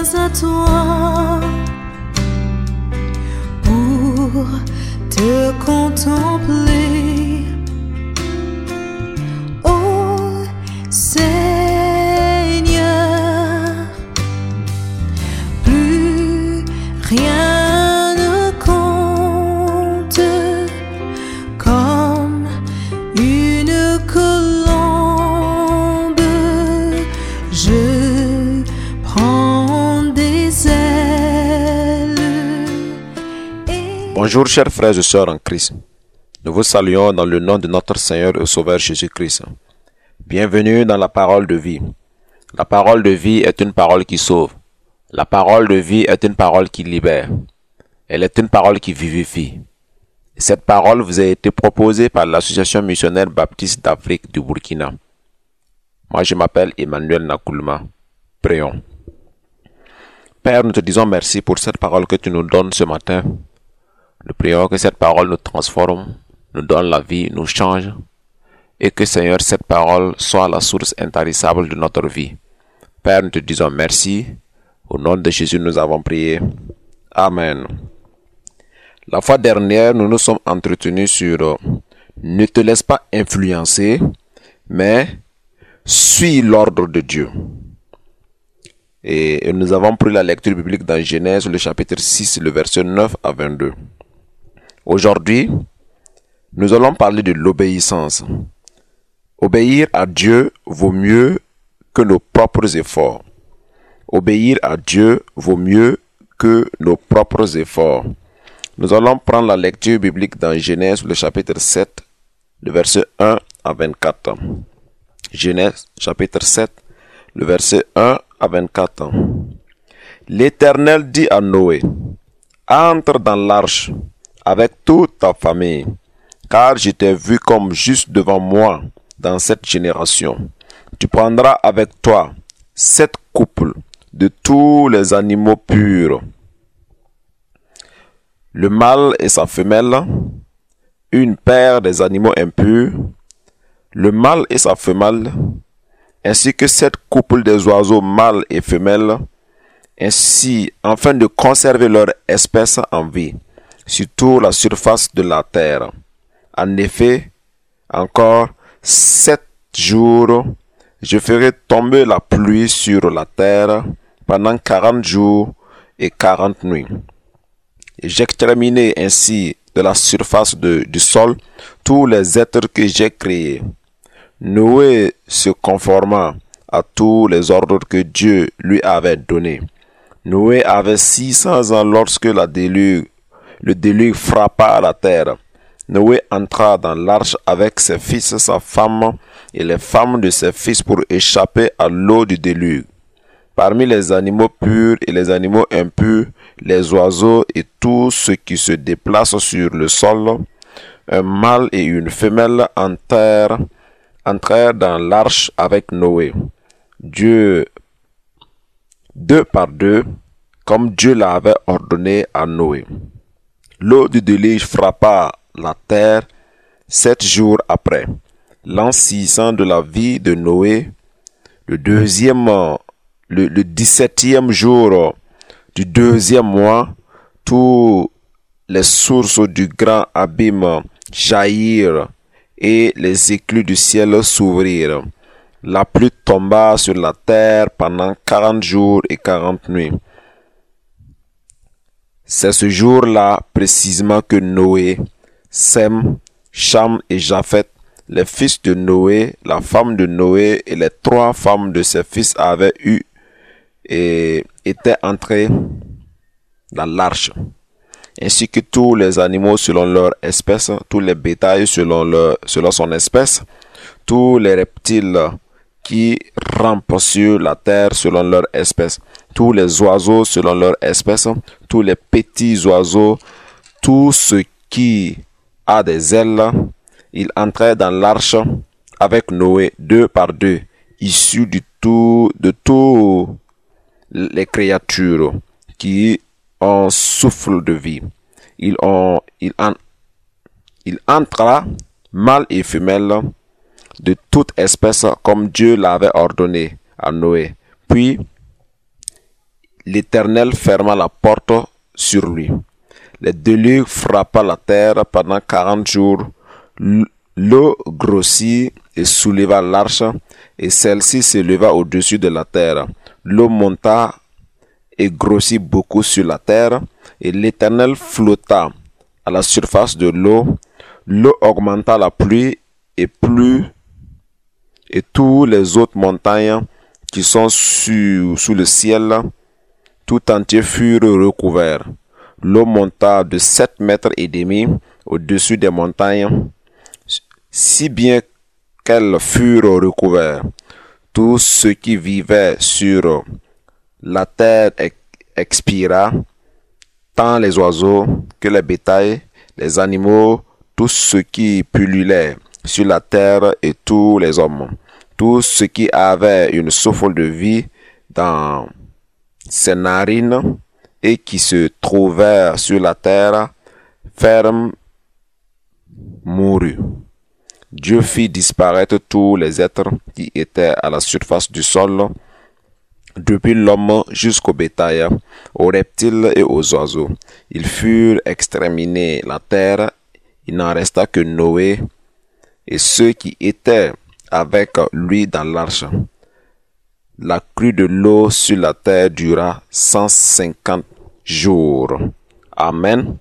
à toi pour te contempler, ô Seigneur. Plus rien ne compte, comme une colombe, je prends des ailes. Bonjour chers frères et sœurs en Christ. Nous vous saluons dans le nom de notre Seigneur et Sauveur Jésus-Christ. Bienvenue dans la parole de vie. La parole de vie est une parole qui sauve. La parole de vie est une parole qui libère. Elle est une parole qui vivifie. Cette parole vous a été proposée par l'Association missionnaire baptiste d'Afrique du Burkina. Moi, je m'appelle Emmanuel Nakoulma. Prions. Père, nous te disons merci pour cette parole que tu nous donnes ce matin. Nous prions que cette parole nous transforme, nous donne la vie, nous change, et que Seigneur, cette parole soit la source intarissable de notre vie. Père, nous te disons merci. Au nom de Jésus, nous avons prié. Amen. La fois dernière, nous nous sommes entretenus sur ne te laisse pas influencer, mais suis l'ordre de Dieu. Et nous avons pris la lecture biblique dans Genèse, le chapitre 6, le verset 9 à 22. Aujourd'hui, nous allons parler de l'obéissance. Obéir à Dieu vaut mieux que nos propres efforts. Obéir à Dieu vaut mieux que nos propres efforts. Nous allons prendre la lecture biblique dans Genèse, le chapitre 7, le verset 1 à 24. Genèse, chapitre 7, le verset 1 à 24. L'Éternel dit à Noé, « Entre dans l'arche avec toute ta famille, car je t'ai vu comme juste devant moi dans cette génération. Tu prendras avec toi 7 couples de tous les animaux purs, le mâle et sa femelle, une paire des animaux impurs, le mâle et sa femelle, ainsi que 7 couples des oiseaux mâles et femelles, ainsi afin de conserver leur espèce en vie sur toute la surface de la terre. En effet, encore 7 jours, je ferai tomber la pluie sur la terre pendant 40 jours et 40 nuits. Et j'exterminerai ainsi de la surface du sol tous les êtres que j'ai créés. Noé se conforma à tous les ordres que Dieu lui avait donnés. Noé avait 600 ans lorsque le déluge frappa la terre. Noé entra dans l'arche avec ses fils, sa femme et les femmes de ses fils pour échapper à l'eau du déluge. Parmi les animaux purs et les animaux impurs, les oiseaux et tout ce qui se déplace sur le sol, un mâle et une femelle entrèrent dans l'arche avec Noé. Deux par deux, comme Dieu l'avait ordonné à Noé. L'eau du déluge frappa la terre 7 jours après. L'an 600 de la vie de Noé, le 17e jour du 2e mois, tous les sources du grand abîme jaillirent et les écluses du ciel s'ouvrirent. La pluie tomba sur la terre pendant 40 jours et 40 nuits. C'est ce jour-là précisément que Noé, Sem, Cham et Japhet, les fils de Noé, la femme de Noé et les 3 femmes de ses fils avaient eu et étaient entrés dans l'arche, ainsi que tous les animaux selon leur espèce, tous les bétails selon son espèce, tous les reptiles qui rampent sur la terre selon leur espèce, tous les oiseaux selon leur espèce, tous les petits oiseaux, tout ce qui a des ailes. Ils entraient dans l'arche avec Noé 2 par 2, issus de toutes les créatures qui ont souffle de vie. Il entra, mâle et femelle, de toute espèce comme Dieu l'avait ordonné à Noé. Puis, l'Éternel ferma la porte sur lui. Le déluge frappa la terre pendant 40 jours. L'eau grossit et souleva l'arche, et celle-ci s'éleva au-dessus de la terre. L'eau monta et grossit beaucoup sur la terre, et l'Éternel flotta à la surface de l'eau. L'eau augmenta la pluie et plut, et toutes les autres montagnes qui sont sous le ciel, tout entier furent recouverts. L'eau monta de 7 mètres et demi au-dessus des montagnes, si bien qu'elles furent recouvertes. Tout ce qui vivait sur la terre expira, tant les oiseaux que les bétails, les animaux, tout ce qui pullulait sur la terre et tous les hommes. Tout ce qui avait une souffle de vie dans ses narines et qui se trouvait sur la terre ferme mourut. Dieu fit disparaître tous les êtres qui étaient à la surface du sol, depuis l'homme jusqu'au bétail, aux reptiles et aux oiseaux. Ils furent exterminés la terre, il n'en resta que Noé et ceux qui étaient avec lui dans l'arche. La crue de l'eau sur la terre dura 150 jours. Amen.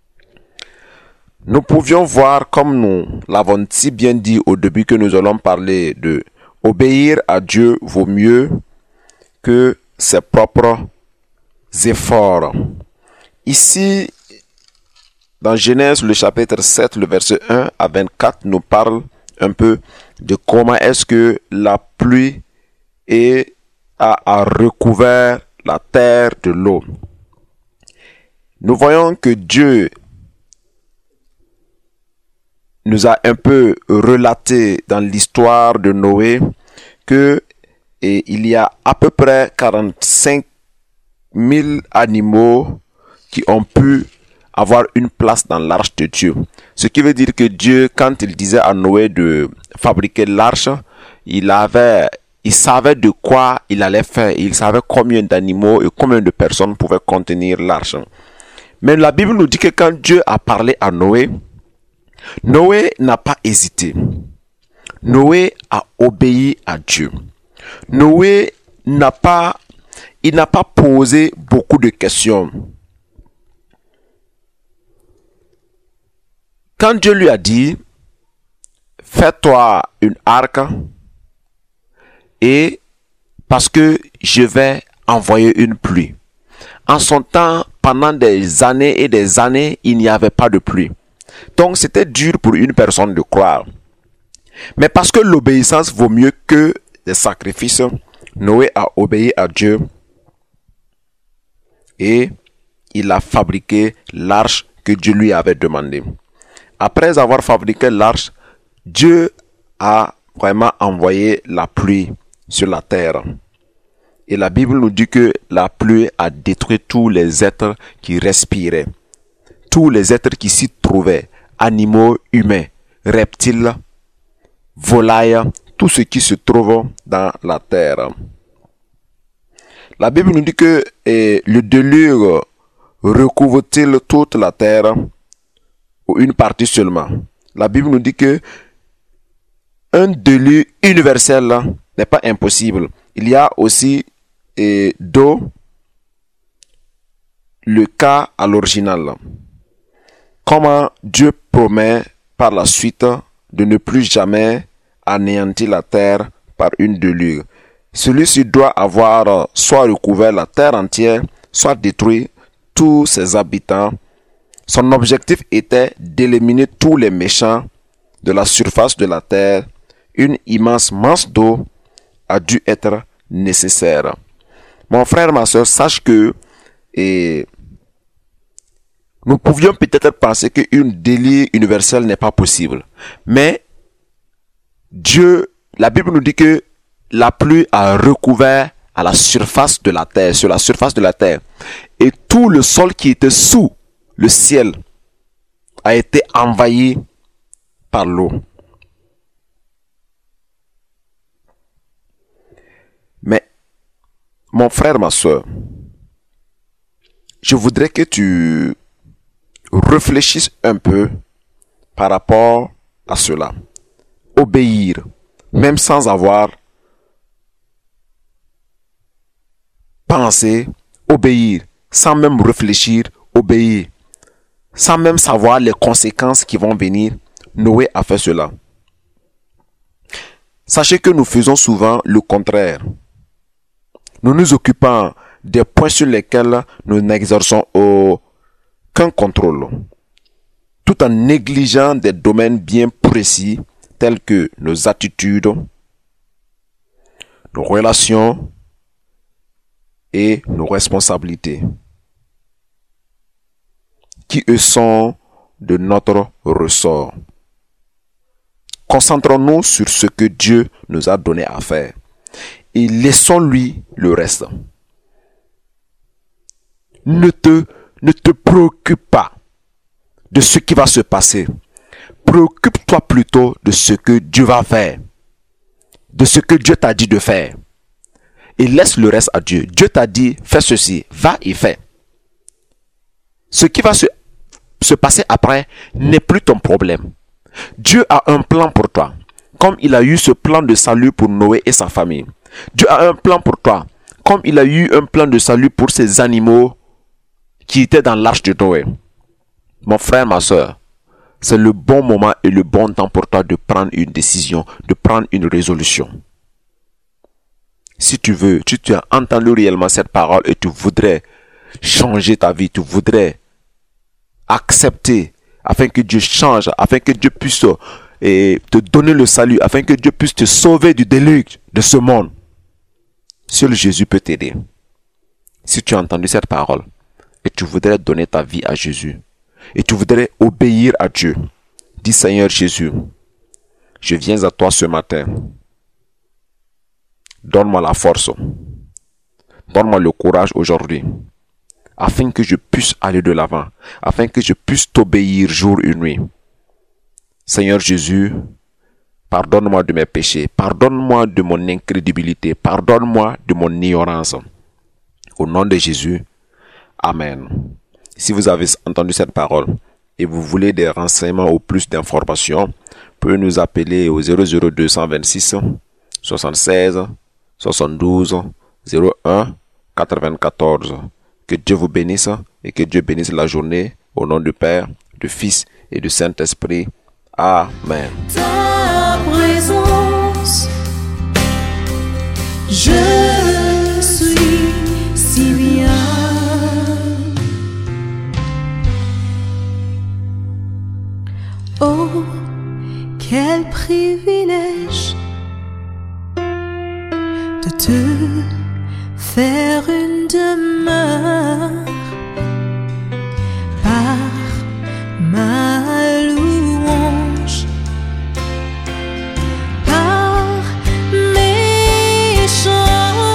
Nous pouvions voir, comme nous l'avons si bien dit au début, que nous allons parler de obéir à Dieu vaut mieux que ses propres efforts. Ici, dans Genèse, le chapitre 7, le verset 1 à 24, nous parle un peu de comment est-ce que la pluie a recouvert la terre de l'eau. Nous voyons que Dieu nous a un peu relaté dans l'histoire de Noé que il y a à peu près 45 000 animaux qui ont pu avoir une place dans l'arche de Dieu. Ce qui veut dire que Dieu, quand il disait à Noé de fabriquer l'arche, il savait de quoi il allait faire. Il savait combien d'animaux et combien de personnes pouvaient contenir l'arche. Mais la Bible nous dit que quand Dieu a parlé à Noé, Noé n'a pas hésité. Noé a obéi à Dieu. Noé n'a pas posé beaucoup de questions. Quand Dieu lui a dit, fais-toi une arche, et parce que je vais envoyer une pluie. En son temps, pendant des années et des années, il n'y avait pas de pluie. Donc c'était dur pour une personne de croire. Mais parce que l'obéissance vaut mieux que les sacrifices, Noé a obéi à Dieu et il a fabriqué l'arche que Dieu lui avait demandé. Après avoir fabriqué l'arche, Dieu a vraiment envoyé la pluie sur la terre. Et la Bible nous dit que la pluie a détruit tous les êtres qui respiraient. Tous les êtres qui s'y trouvaient, animaux, humains, reptiles, volailles, tout ce qui se trouve dans la terre. La Bible nous dit que le déluge recouvre-t-il toute la terre ou une partie seulement. La Bible nous dit que un déluge universel n'est pas impossible. Il y a aussi d'eau, le cas à l'original. Comment Dieu promet par la suite de ne plus jamais anéantir la terre par une déluge. Celui-ci doit avoir soit recouvert la terre entière, soit détruit tous ses habitants. Son objectif était d'éliminer tous les méchants de la surface de la terre. Une immense masse d'eau a dû être nécessaire. Mon frère, ma soeur, sache que nous pouvions peut-être penser qu'une déluge universelle n'est pas possible. Mais Dieu, la Bible nous dit que la pluie a recouvert à la surface de la terre, sur la surface de la terre. Et tout le sol qui était sous le ciel a été envahi par l'eau. Mais, mon frère, ma soeur, je voudrais que tu réfléchisses un peu par rapport à cela. Obéir, même sans avoir pensé, obéir, sans même réfléchir, obéir, sans même savoir les conséquences qui vont venir. Noé a fait cela. Sachez que nous faisons souvent le contraire. Nous nous occupons des points sur lesquels nous n'exerçons aucun contrôle, tout en négligeant des domaines bien précis tels que nos attitudes, nos relations et nos responsabilités, qui eux sont de notre ressort. Concentrons-nous sur ce que Dieu nous a donné à faire et laissons-lui le reste. Ne te préoccupe pas de ce qui va se passer. Préoccupe-toi plutôt de ce que Dieu va faire, de ce que Dieu t'a dit de faire. Et laisse le reste à Dieu. Dieu t'a dit, fais ceci, va et fais. Ce qui va se passer après n'est plus ton problème. Dieu a un plan pour toi, comme il a eu ce plan de salut pour Noé et sa famille. Dieu a un plan pour toi, comme il a eu un plan de salut pour ces animaux qui étaient dans l'arche de Noé. Mon frère, ma soeur, c'est le bon moment et le bon temps pour toi de prendre une décision, de prendre une résolution. Si tu as entendu réellement cette parole et tu voudrais changer ta vie, tu voudrais accepter afin que Dieu change, afin que Dieu puisse te donner le salut, afin que Dieu puisse te sauver du déluge de ce monde. Seul Jésus peut t'aider. Si tu as entendu cette parole et tu voudrais donner ta vie à Jésus et tu voudrais obéir à Dieu, dis Seigneur Jésus, je viens à toi ce matin. Donne-moi la force. Donne-moi le courage aujourd'hui, afin que je puisse aller de l'avant, afin que je puisse t'obéir jour et nuit. Seigneur Jésus, pardonne-moi de mes péchés, pardonne-moi de mon incrédulité, pardonne-moi de mon ignorance. Au nom de Jésus, Amen. Si vous avez entendu cette parole et vous voulez des renseignements ou plus d'informations, vous pouvez nous appeler au 00226 76 72 01 94. Que Dieu vous bénisse et que Dieu bénisse la journée au nom du Père, du Fils et du Saint-Esprit. Amen. Ta présence, je suis si bien. Oh, quel privilège de te faire une demeure par ma louange, par mes chants.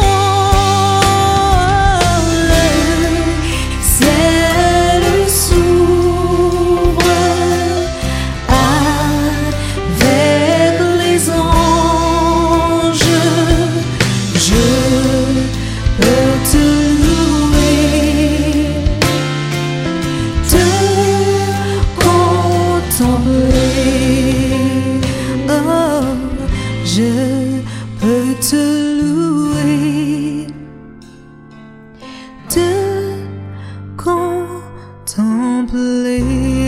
Le ciel s'ouvre avec les anges. Je peux te louer, te contempler. Oh, je peux te louer, te contempler.